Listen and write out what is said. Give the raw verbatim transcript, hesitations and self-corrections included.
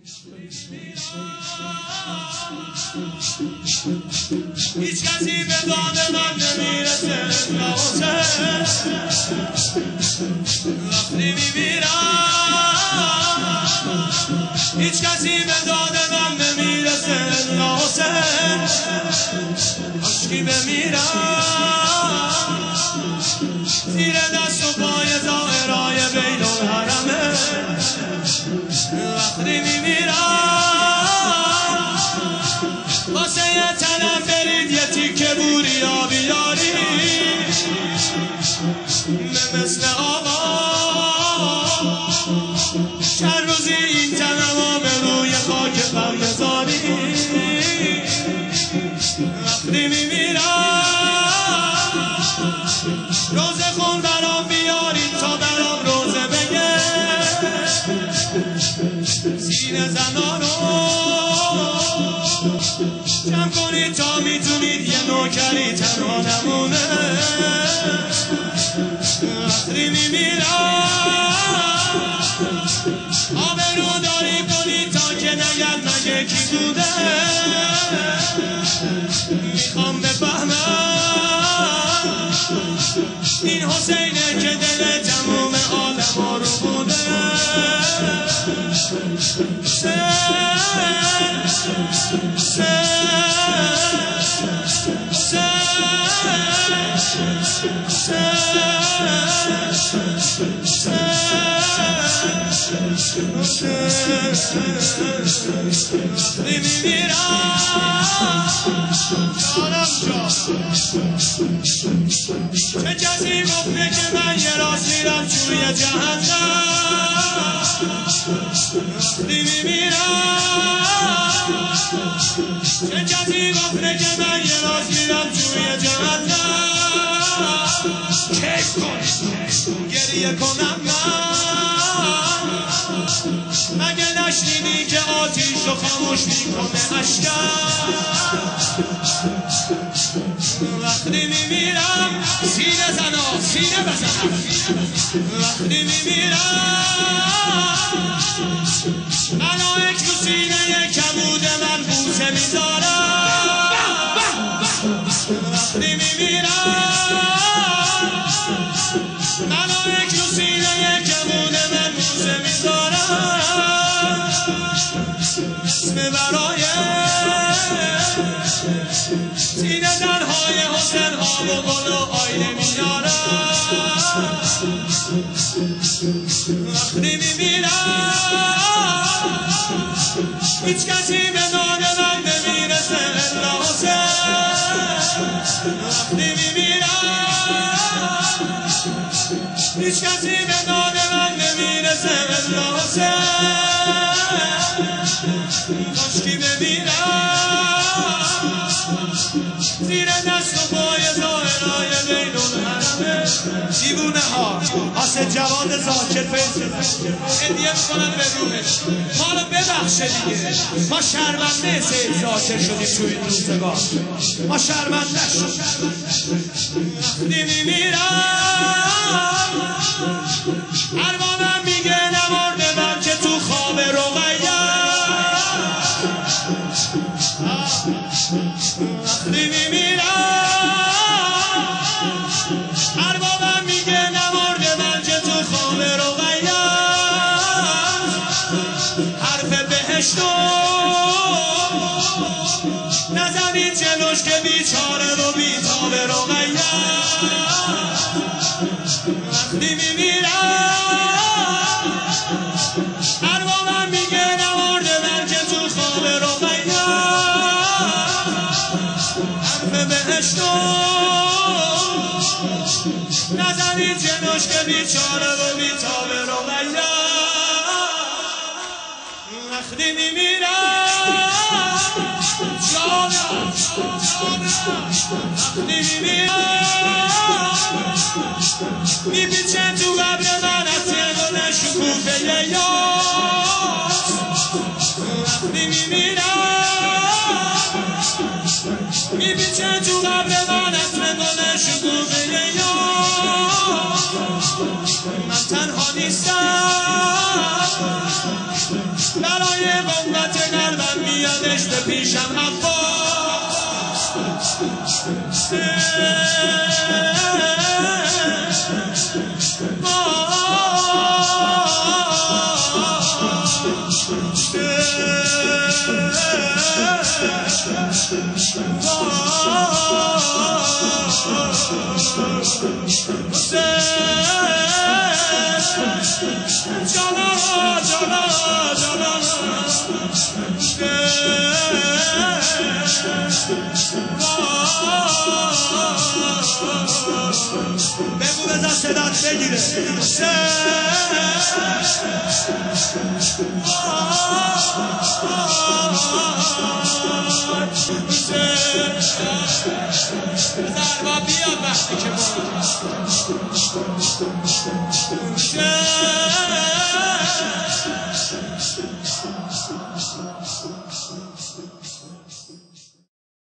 هیچ کسی به داد من نمیرسه وقتی میمیرم هیچ کسی به داد من نمیرسه حسین عشقی بمیرم زیر دست و پای ظاهرای بین الحرمه وقتی میمیرم واسه یه تنم برید یه تیکه بوری آبی یاری به مثل آقا چند روزی این تنم به روی خاک غم بذاری وقتی میمیرم روزه خون برام بیارید تا برام روزه بگه سینه زنانو جمع کنید تا میتونید یه نوکری تنها نمونه وقتی میمیرم آبرو داری کنید تا که نگم مگه کی بوده میخوام بفهمم این حسینه که دل تموم عالم رو بوده چه کسی گفته که من یه راست میرم توی جهنم وقتی میمیرم چه کسی گفته که من یه راست میرم توی جهنم کیف کن گریه کنم من مگه نشنیدی که آتیش رو خاموش میکنه اشکم وقتی میمیرم سینه زنا سینه بزنم وقتی میمیرم ملائک تو سینه کبود من بوسه میذارم وقتی میمیرم ملائک تو سینه کبود من بوسه میذارم اسم برای سینه زنهای حسین ها و گل و آینه میارم وقتی میمیرم هیچ کسی به نام من نمیرسه الا حسین وقتی میمیرم هیچ کسی به نام من نمیرسه الا حسین کاشکی بمیرم زیر دست و پای ظاهرای بین الحرمه دیوونه ها آسه جواد زاکر فیض هدیه میکنن به روحش ما رو ببخشه دیگه ما شرمنده سید زاکر شدیم توی این روزگار ما شرمنده شدیم وقتی میمیرم اربابم میگه نمرده بلکه تو خواب رقیه وقتی میمیرم اربابم میگه نمرده بلکه تو خواب رقیه حرف بهشتو نزنید جلوش که بیچاره و بیتاب رقیه وقتی میمیرم اربابم میگه نمرده بلکه تو خواب رقیه حرف بهشتو نزنید جلوش که بیچاره و بیتاب رقیه وقتی میمیرم جانم وقتی میمیرم میپیچه تو قبر من از گل شکوفه یاد وقتی میمیرم میپیچه تو قبر من از گل شکوفه یاد من تنها نیستم برای پیشم عباس جانا جانا جانا بگو بزن صدات بگیره زربا بیاد وقتی که ما